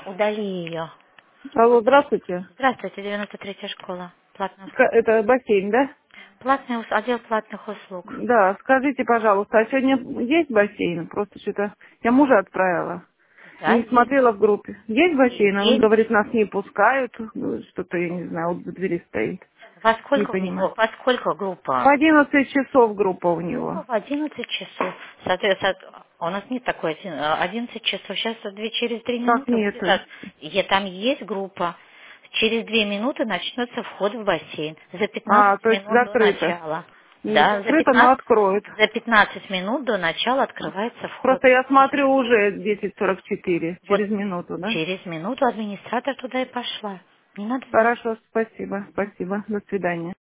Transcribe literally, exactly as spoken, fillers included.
Удали ее. Алло, здравствуйте. Здравствуйте, девяносто третья школа. Платная Ска- услуга. Это бассейн, да? Платный ус- отдел платных услуг. Да, скажите, пожалуйста, а сегодня есть бассейн? Просто что-то я мужа отправила. Да, Не есть. смотрела в группе. Есть бассейн? А он Есть. говорит, нас не пускают. Ну, что-то, я не знаю, вот в двери стоит. Во Не сколько у понимаю. него? Во сколько В группа? одиннадцать часов группа у него. Группа в одиннадцать часов. Соответственно, у нас нет такой один- э, одиннадцать часов. Сейчас две, через две Как минуты будет. нету? от- Е- Там есть группа. Через две минуты начнется вход в бассейн. За А, пятнадцать то есть минут до закрыто. начала. Не Да, за закрыто, но пятнадцать, откроют. за пятнадцать минут до начала открывается вход. Просто я смотрю уже десять сорок четыре. Вот Через минуту, да? через минуту администратор туда и пошла. Не надо. Хорошо, спасибо, спасибо. До свидания.